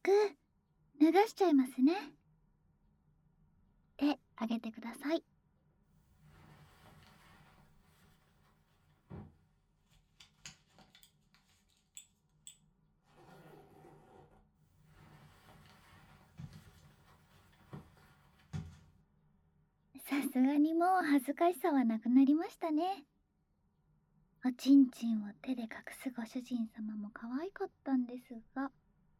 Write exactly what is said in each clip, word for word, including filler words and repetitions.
く流しちゃいますね。手あげてください。さすがにもう恥ずかしさはなくなりましたね。おちんちんを手で隠すご主人様も可愛かったんですが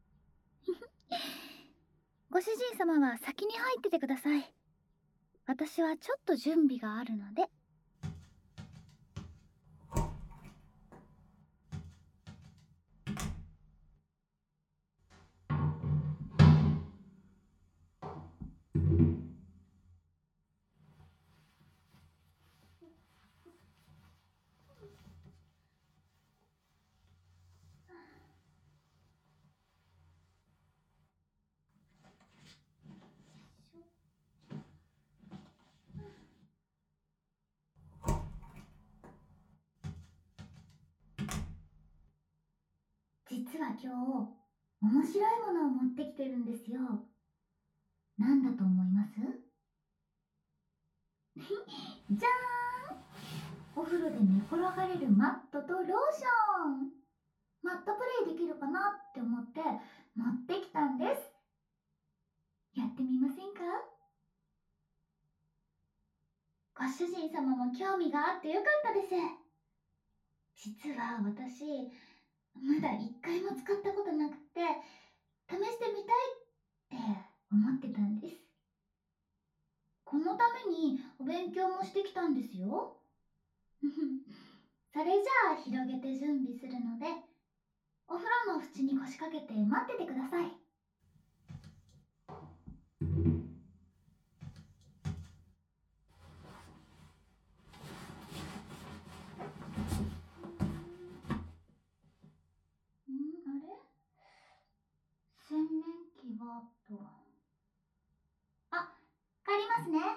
ご主人様は先に入っててください。私はちょっと準備があるので。実は今日面白いものを持ってきてるんですよ。なんだと思います？じゃーん、お風呂で寝転がれるマットとローション。マットプレイできるかなって思って持ってきたんです。やってみませんか？ご主人様も興味があってよかったです。実は私まだ一回も使ったことなくて試してみたいって思ってたんです。このためにお勉強もしてきたんですよ。それじゃあ広げて準備するのでお風呂の縁に腰掛けて待っててください。んあれ洗面器がとあ、借りますね。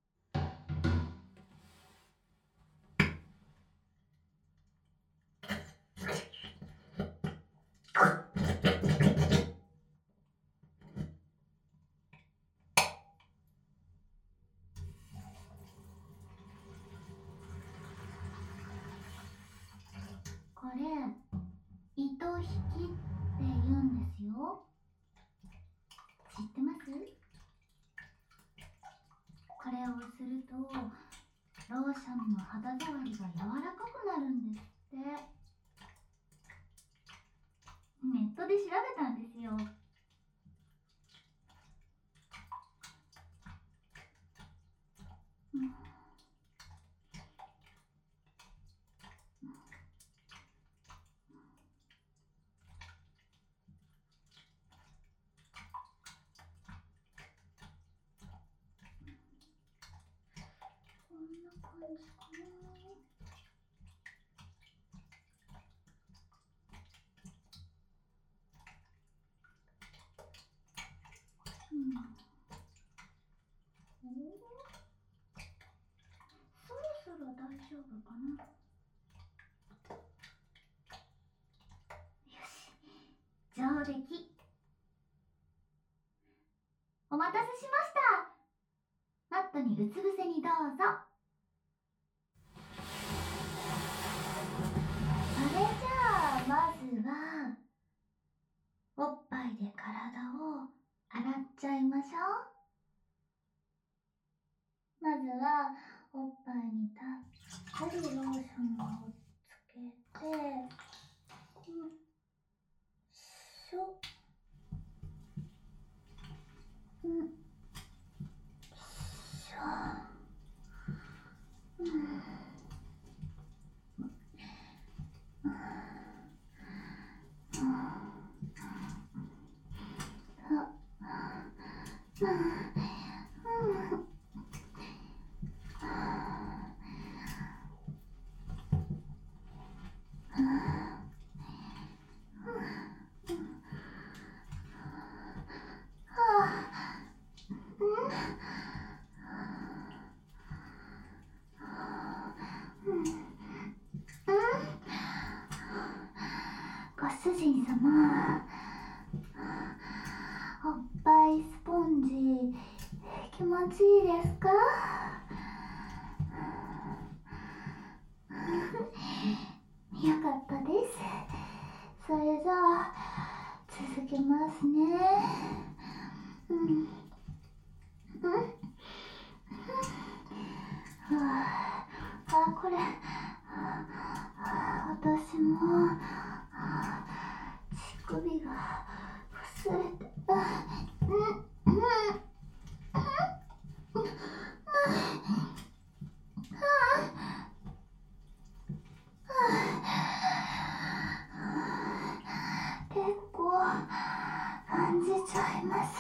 これ糸引きって言うんですよ。知ってます？これをするとローションの肌触りが柔らかくなるんですって。ネットで調べたんですよ。うんこんな感じかな。うんおそろそろ大丈夫かな。よし、上出来。お待たせしました。マットにうつ伏せにどうぞ。それじゃあまずはおっぱいで体を洗っちゃいましょう。まずはおっぱいにたっぷりローションをつけて、よいしょ、うんよいしょ、うんか？よかったです。それじゃあ続けますね。うん。うん。あ、これ私も乳首が擦れて、うんうんうん結構感じちゃいます。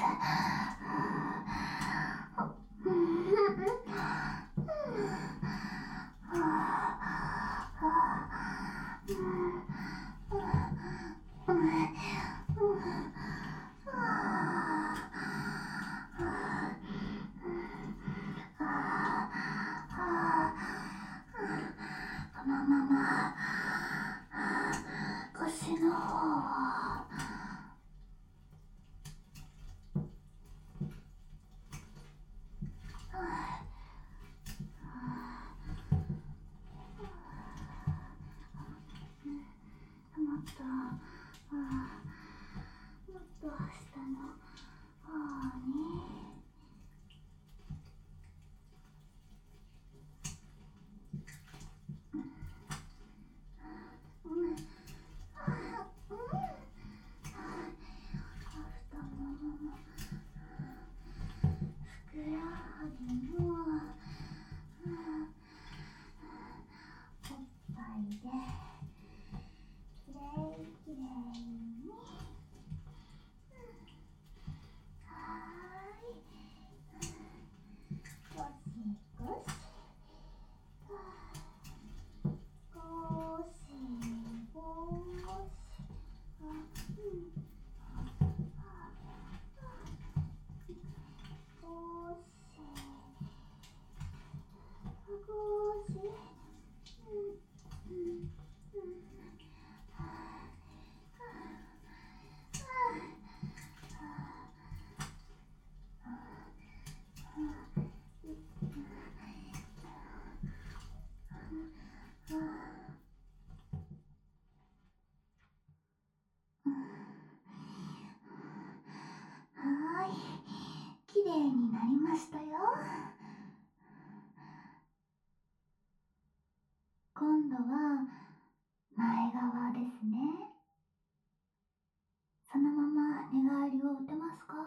このまま腰の方をもっともっと下の方に。うん太もももふくらはぎもおっぱいできれいきれいに。はーい、ゴシゴシゴシゴシ。あ、うんゴシゴシ。うんうんうんはーい、きれいになりましたよ。今度は前側ですね。そのまま寝返りを打てますか？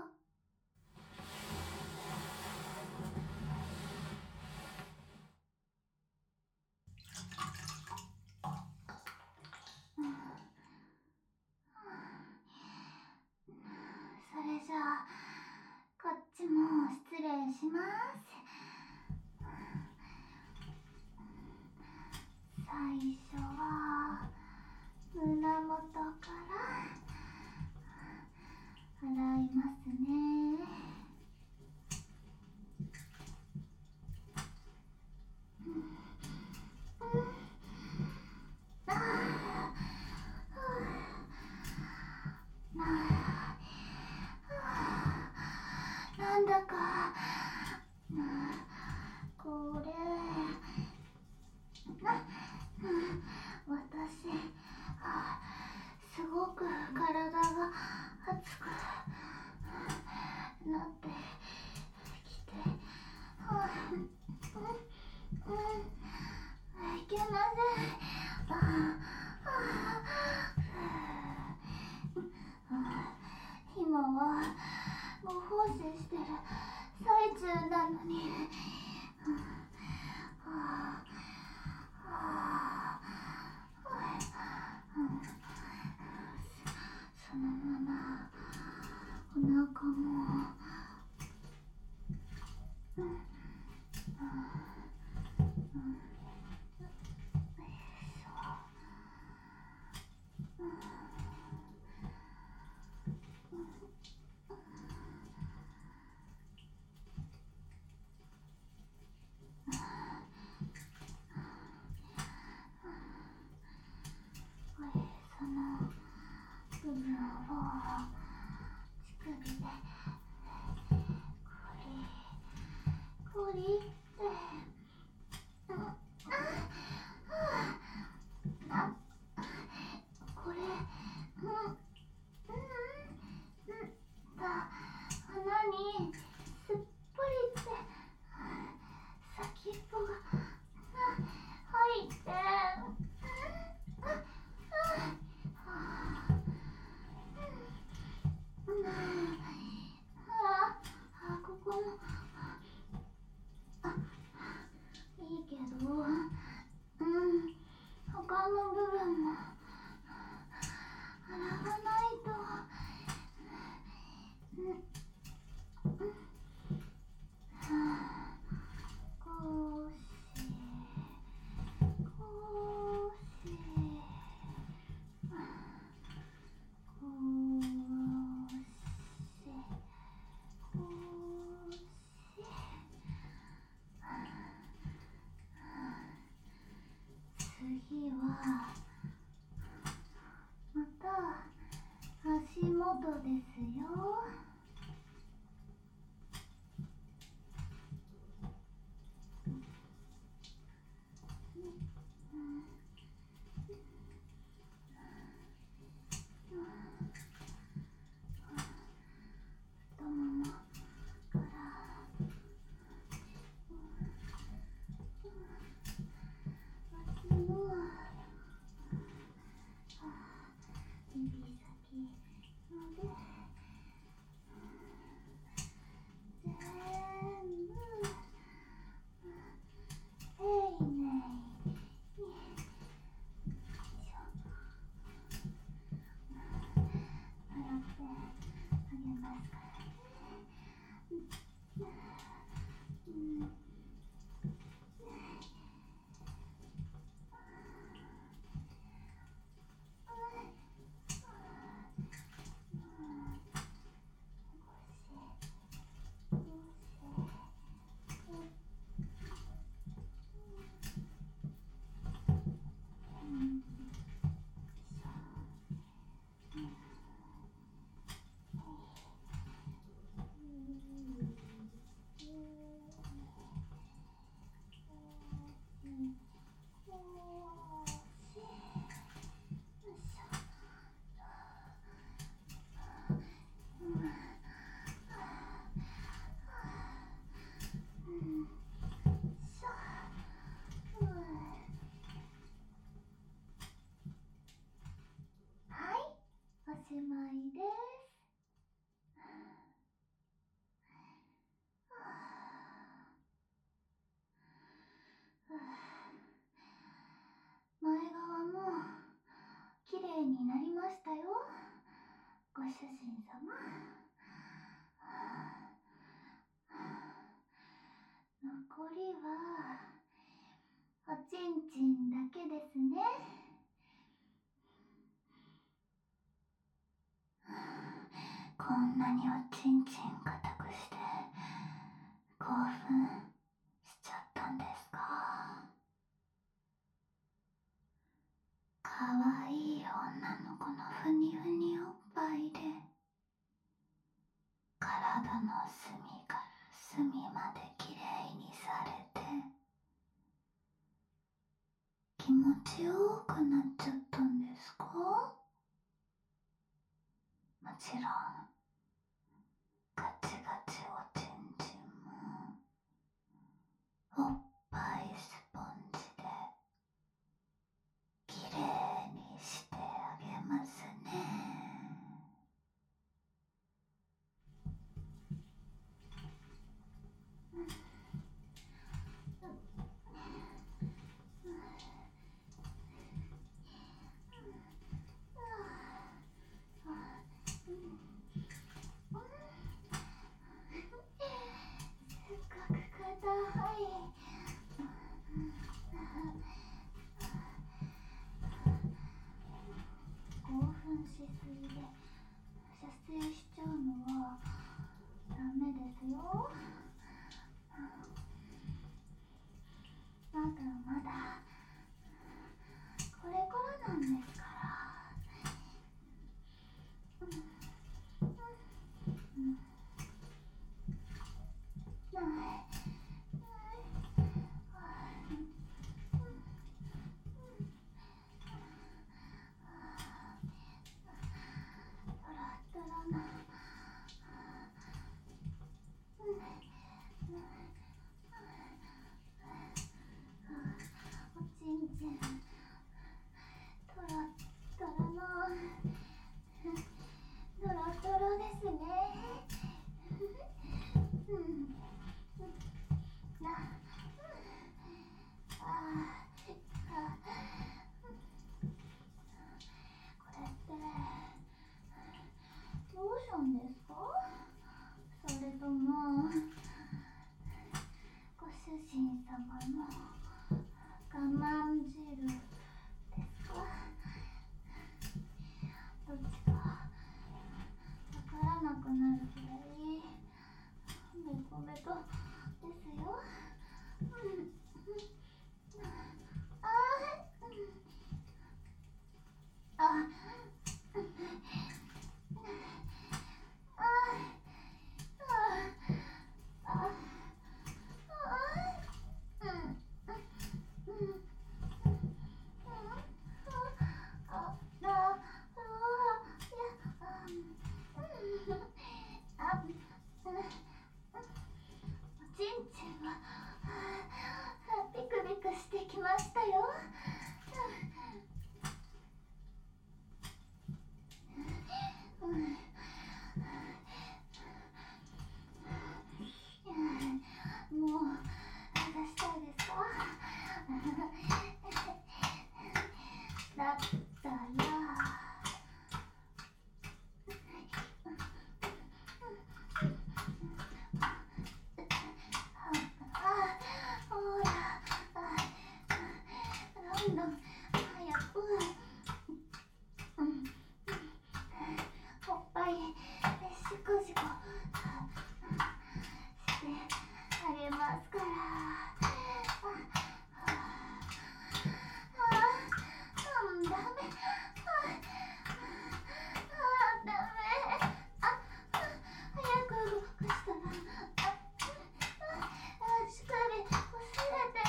それじゃあこっちも失礼します。最初は胸元から洗いますね。なんだかどですよ。太ももから足の指先まで全部丁寧に洗ってあげますからね。うん。はい、おしまいです。前側もきれいになりましたよ、ご主人様。残りはおちんちんだけですね。こんなにおちんちん固くして興奮しちゃったんですか？かわいい女の子のふにふにおっぱいで体の隅から隅まできれいにされて気持ちよくなっちゃったんですか？もちろんガチガチおちんちんもおっぱいスポンジできれいにしてあげますね。すっごく硬い。興奮しすぎで射精しちゃうのはダメですよ。まだまだこれからなんですから。うんうんうんトラトラのおちんちんトラトラのトロトロですね。うんあああこれってローションですか？それともご主人様の我慢汁ですか？どっちかわからなくなるくらいベトベトですよ。うんあああですか？だったらあ、ほら、どんどん早く、うん、おっぱいシコシコしてあげますから。ああ、うん、ダメ。ああ、ダメ。あ、早く動かしたら、あ、あ、しっかり押さえて。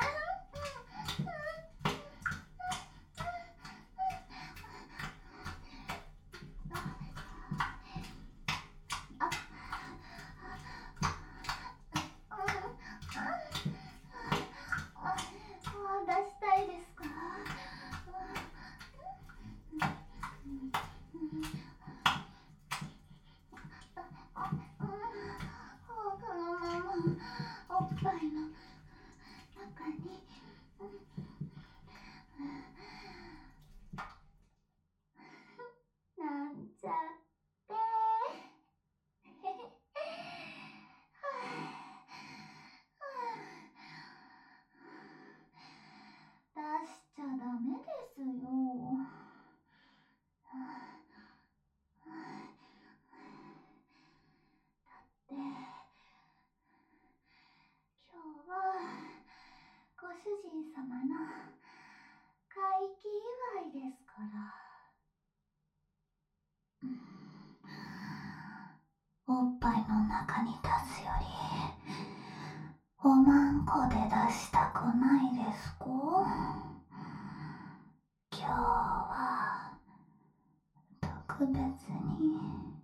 出したいですか？このままおっぱいの中になんちゃって出しちゃダメですよ。で、今日はご主人様の会期祝いですから。おっぱいの中に出すよりおまんこで出したくないですか？今日は特別に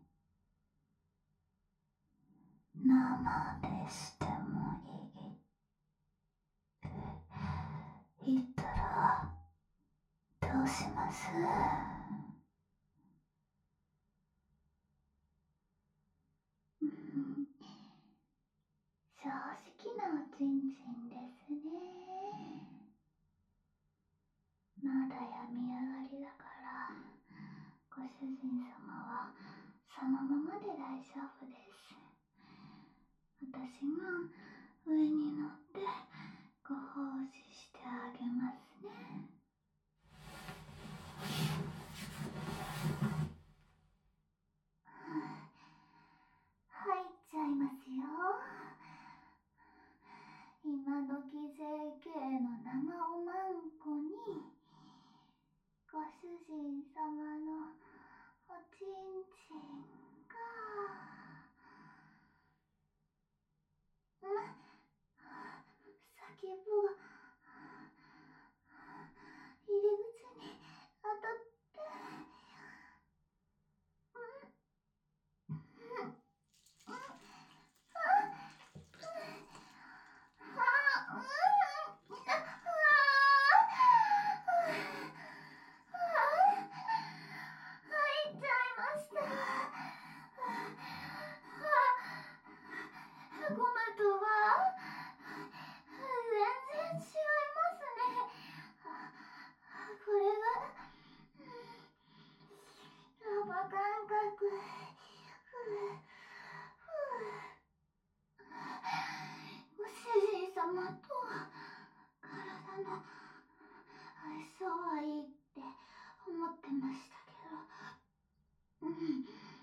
生でしてもいいって言ったらどうします？正直なおちんちんですね。まだ病み上がりだからご主人様はそのままで大丈夫です。私が上に乗ってご奉仕してあげますね。入っちゃいますよ。今時 ジェーケー の生おまんこにご主人様のおちんちんが、うん、先っぽが入り口に当たって、うん、うん、うん、あ、うん、あ、入っちゃいました。ゴムとは全然違いますね。これがラバ感覚。ご主人様と体の相性はいいって思ってましたけど、うん、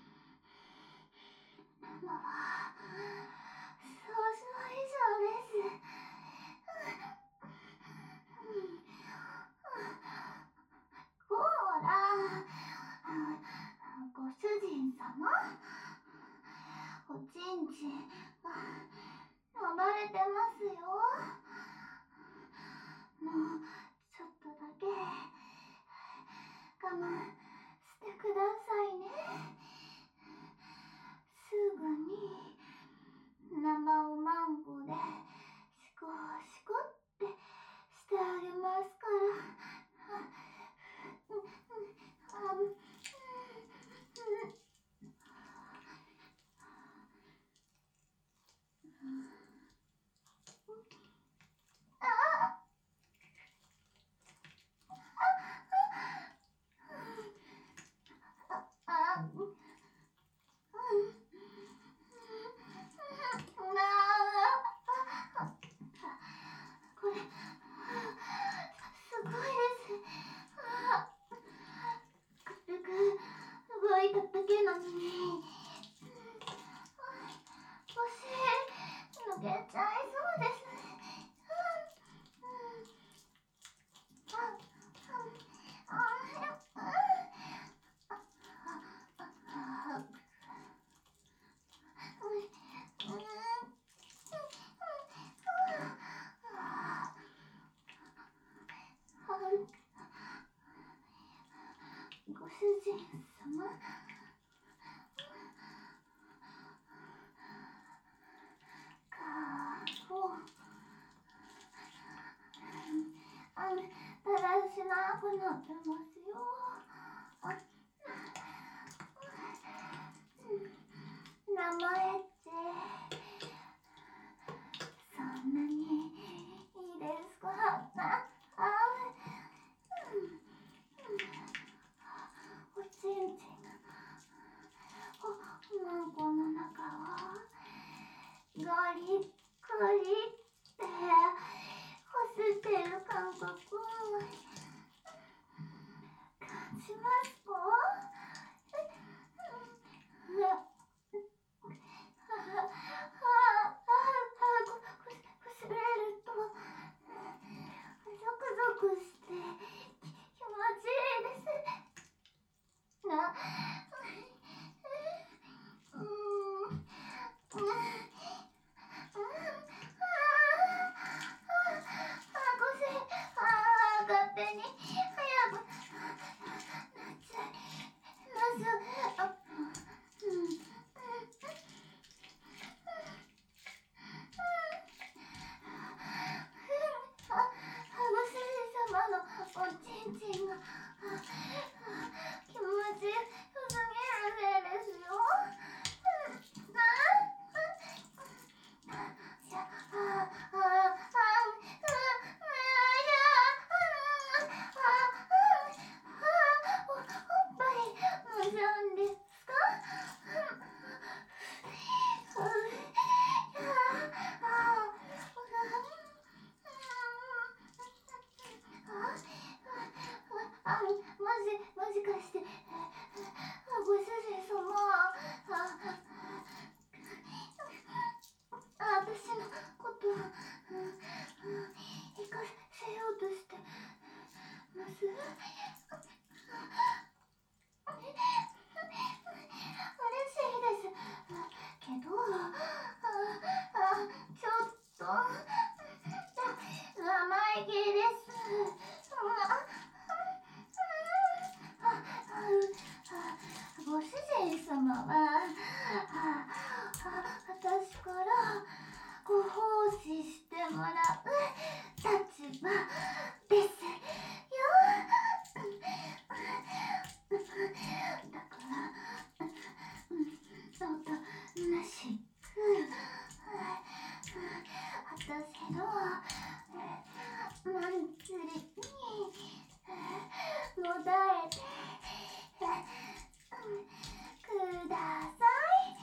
生は想像以上です。ほら、ご主人様、おちんちんが暴れてますよ。もうちょっとだけ我慢してくださいね。すぐに生おまんこでシコシコってしてあげますから。うん、うん、あ、うん、うん、 様、顔あんだらしなくなってますよ。あ名前ってそんなにいいですか？ああおちんちんおまんこの中をガリッガリってこすってる感覚感じますか？ははははここすれるとゾクゾクして気持ちいいですな。うーんうんうん勝手に早くなっちゃいます。あうんあご主人様のおちんちんが気持ちよすぎるせいですよ。いやあああおっぱいもちゃうんですか？あ、もし、もしかして、ご主人様、あ、あ、私のこと、生かせようとしてます？嬉しいですけど、あ、あ、ちょっと生意気です。ご主人様は私からご奉仕してもらう立場ですよ。だからおとなしく私のマンツリにもだえてください。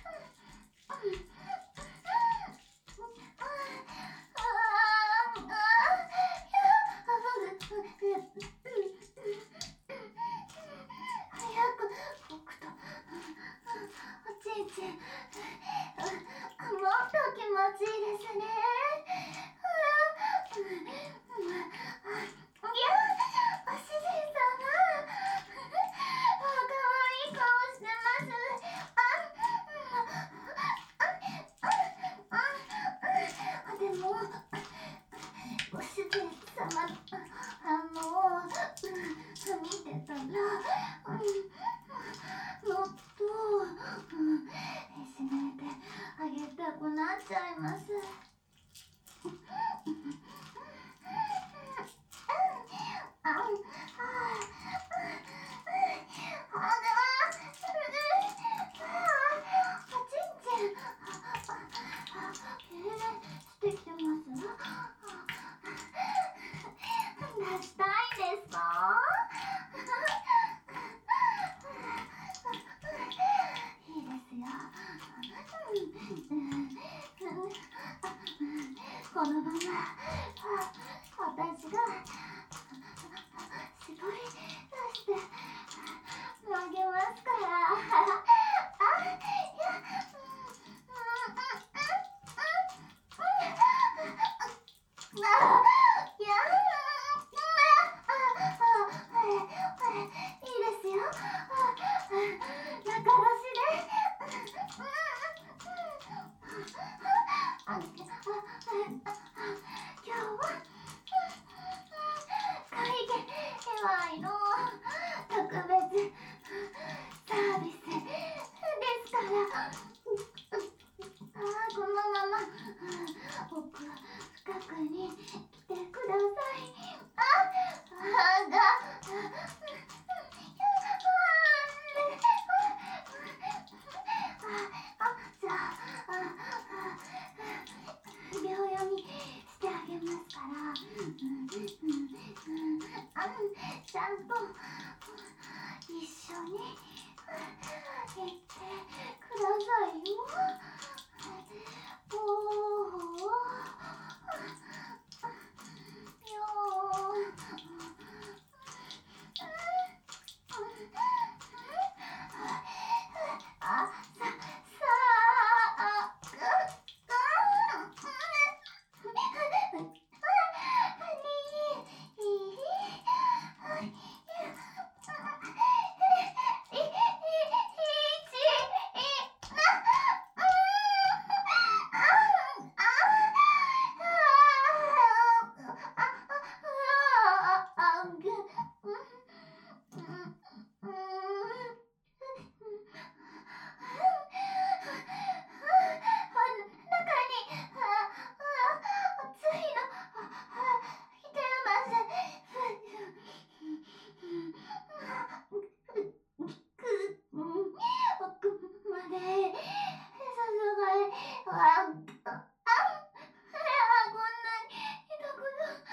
早く僕とおちんちんもっと気持ちいいですね。いやご主人様かわいい顔してます。あでもご主人様の反応を見てたらもっといじめてあげたくなっちゃいます。ああおちんちんしてきてます。出したいですか？いいですよ。このまま私が絞り出して投げますから。あ、いや、いや、いいですよ。仲良しで。あ、今日は会議祝いの特別から、うんうんうん、あちゃんと一緒に行ってくださいよ。おーよーあ、さ、さあ、く、く、に、い、い、い、い、ち、い、な、あ、あ、あ、あ、ぐ、うん、うん、うん。中にああ熱いの来てます。奥まで注がれ、あああこんなに痛く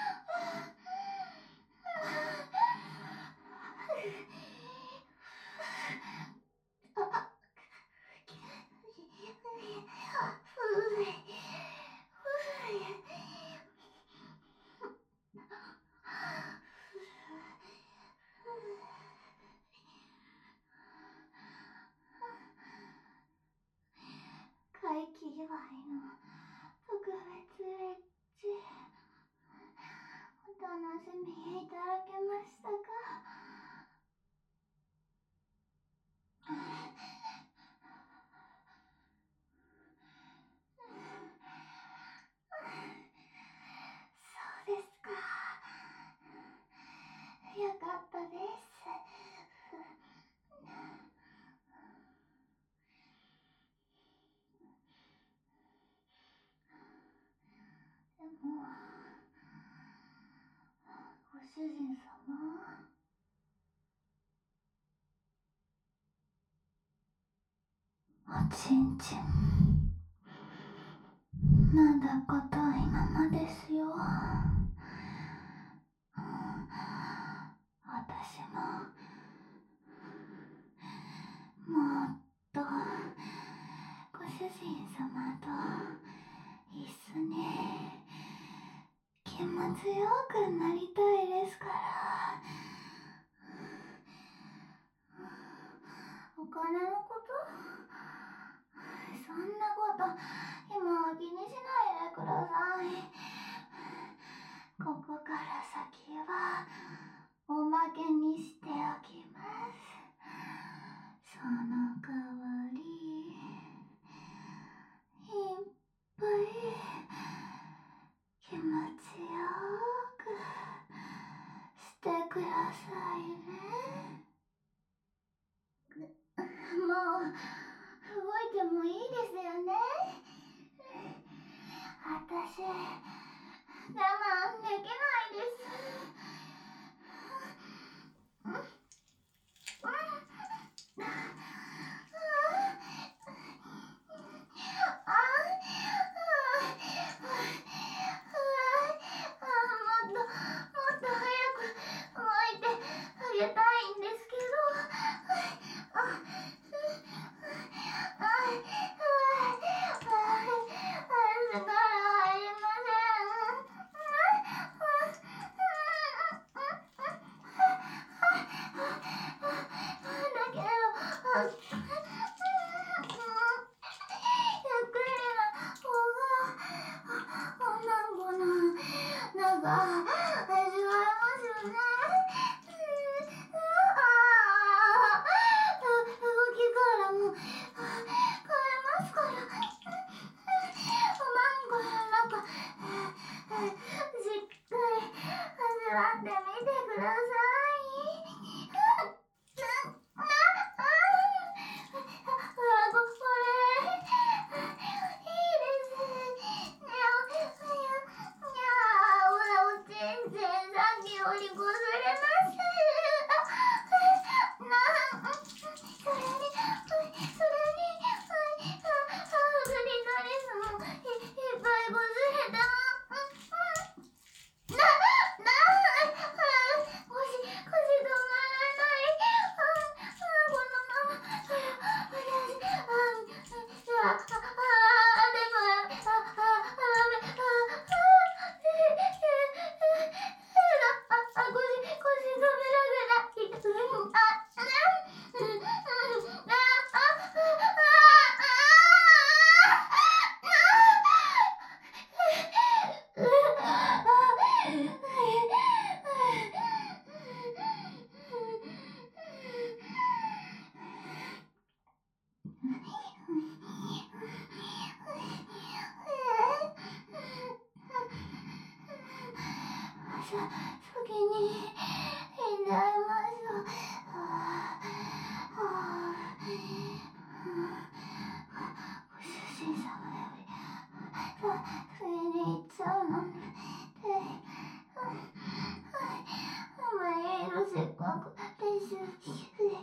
あ怪奇祝いの特別エッジお楽しみいただけましたか？そうですか。よかったです。でもご主人様、おちんちんまだ硬いままですよ。私ももっとご主人様と一緒に気持ちよくなりたいですから。お金のこと？そんなこと今は気にしないでください。ここから先はおまけにしておきます。その代わりいっぱい気持ちよくしてくださいね。もう動いてもいいですよね。私我慢できないです。うんうんあもっともっと早く動いてあげたいんですけど。あ力入りません。だけどゆっくりな方が女の子のなんか味わえますよね。あ動きからも変えますから。マンゴーの中しっかり味わってみてください。あ、あ、これいいです。にゃお、にゃ、にゃお、おちんちんさっきよりこすれます。あ、な、それに、それに、あ、グリトリスもいっぱいこすれた。 先にいないましょう。ご主人様より先に行っちゃうのね。まあいいの、せっかく練習。ふいふいふい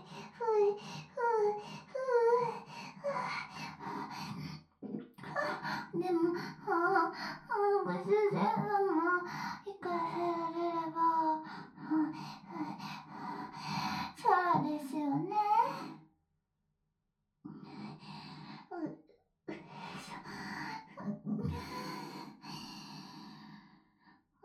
ふい。でも、ああ、ご主人様行かせられれば、チャラですよね。う、うしょ。うん。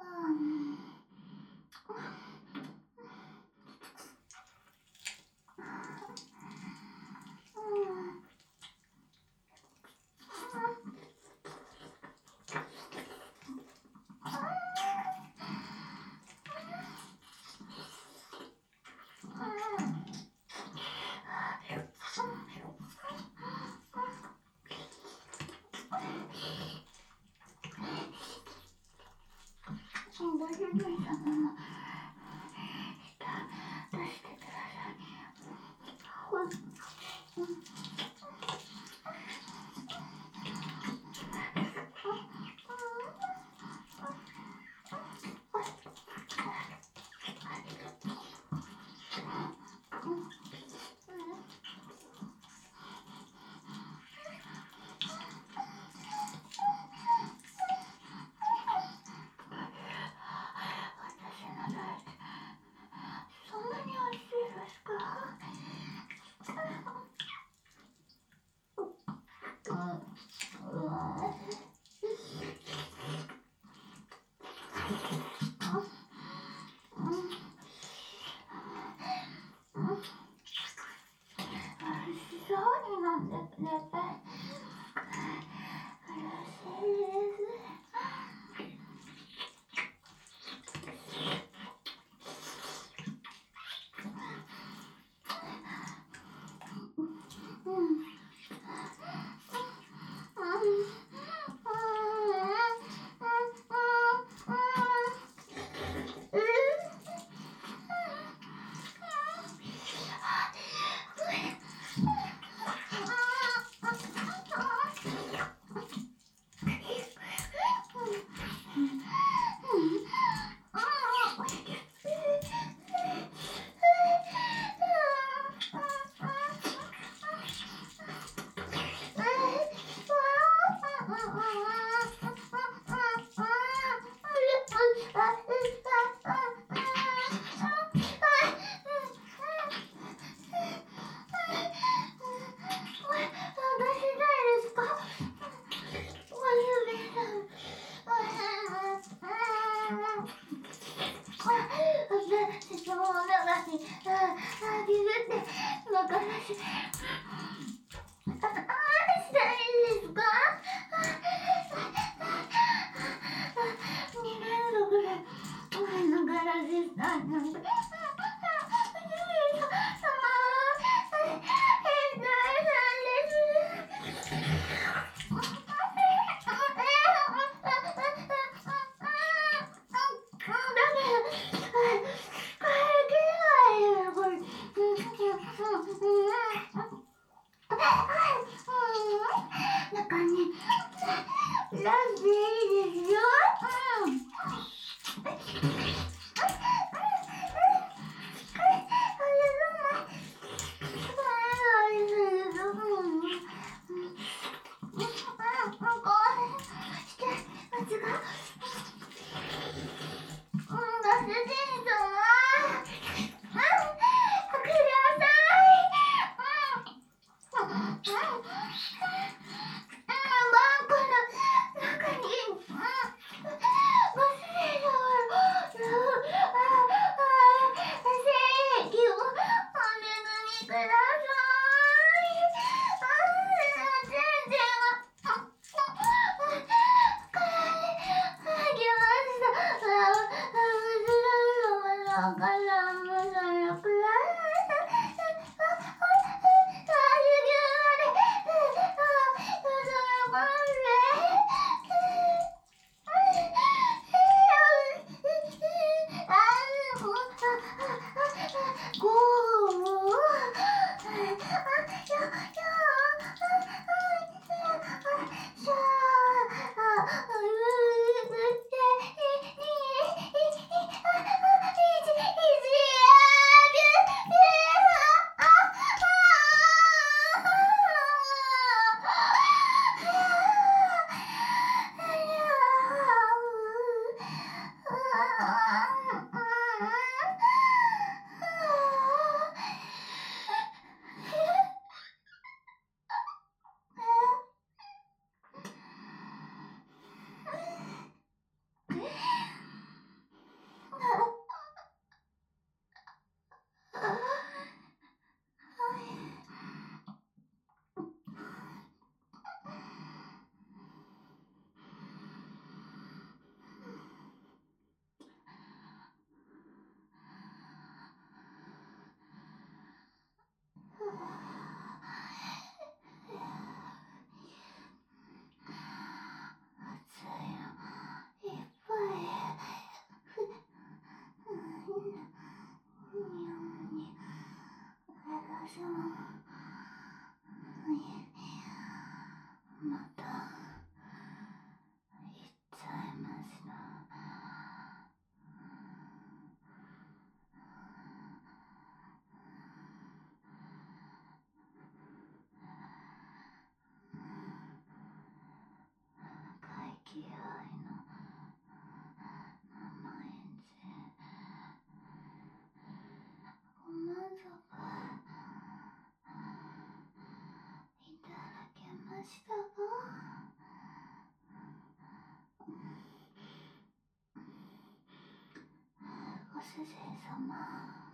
ご主人様も出してください。ほん、私の大好き、そんなに美味しいですか？うん、うわぁ。うん、うん、美味しそうに飲んでくれて嬉しいです。うん、うん、私もお腹にああビビってバカだし、ああしたらいいですか？に連続で前のガラスしたなんて。中にラッピーいいですよ。うん。 いっぱい。私もまた行っちゃいました。怪奇愛の生演じご満足いただけましたか？ご主人様。